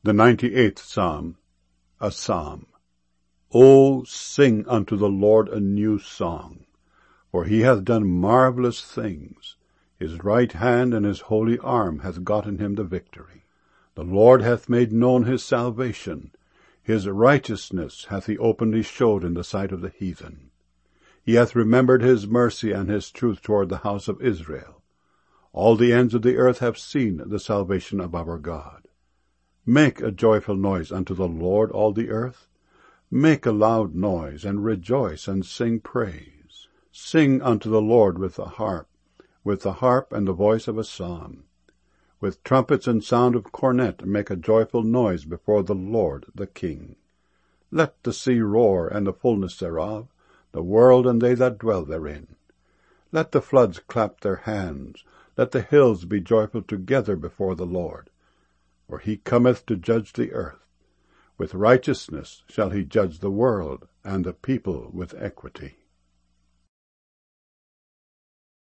The 98th Psalm, a Psalm. O sing unto the Lord a new song, for he hath done marvellous things. His right hand and his holy arm hath gotten him the victory. The Lord hath made known his salvation. His righteousness hath he openly showed in the sight of the heathen. He hath remembered his mercy and his truth toward the house of Israel. All the ends of the earth have seen the salvation of our God. Make a joyful noise unto the Lord, all the earth. Make a loud noise, and rejoice, and sing praise. Sing unto the Lord with the harp and the voice of a psalm. With trumpets and sound of cornet make a joyful noise before the Lord the King. Let the sea roar, and the fullness thereof, the world and they that dwell therein. Let the floods clap their hands, let the hills be joyful together before the Lord. For he cometh to judge the earth. With righteousness shall he judge the world, and the people with equity.